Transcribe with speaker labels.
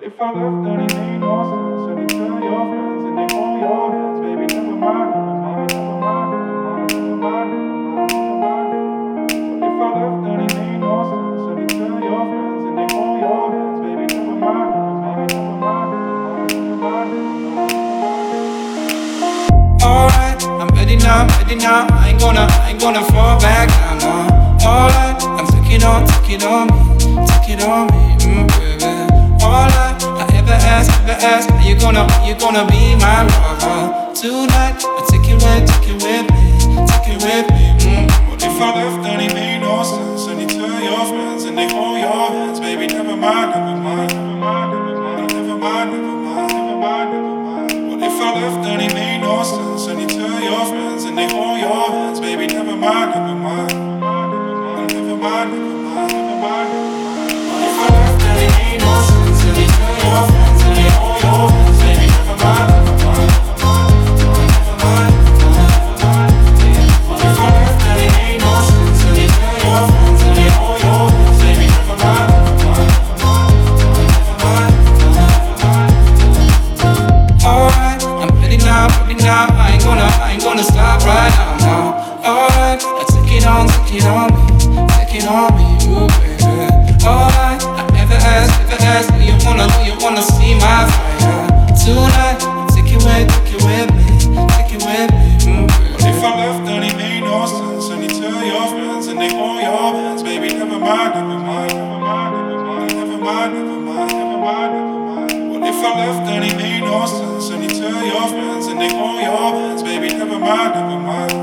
Speaker 1: If I left, then it made no sense. And you tell your friends and they hold your hands, baby. Never mind, never mind, never mind, never mind, never mind, never mind, never mind. If I left, then it made no sense. And you tell your friends and they hold your hands, baby. Never mind, never mind, never mind, never mind, never mind. Alright, I'm ready now, ready now. I ain't gonna fall back down now. Alright, I'm taking on me, take it on me, baby. All I ever ask, are you gonna be my lover tonight? I take it with me. What if I left and it made no sense? And you tell your friends and they hold your hands, baby. Never mind, never mind, never mind, never mind, never mind, never mind, never mind, never mind. What if I left and it made no sense? And you tell your friends and they hold your hands, baby. Never mind, never mind, never mind, never mind, never mind, never mind. What if I left and it made no sense? And you tell your friends and they hold your hands, baby. Never mind, never mind, never mind, never mind, never mind. What if I left and it made no sense? And you tell your friends and they hold your hands, baby. Never mind, never mind, never mind, never mind. Alright, I'm ready now. I ain't gonna stop right now. Alright, take it on me, ooh baby. Alright, I never asked, do you wanna see my fire tonight? Take it with me, baby. What if I left and it made no sense? And you tell your friends and they hold your hands, baby. Never mind, never mind, never mind, never mind, never mind, never mind, never mind, never mind. What if I left and it made no sense? And you tell your friends and they hold your hands, baby. Never mind, never mind.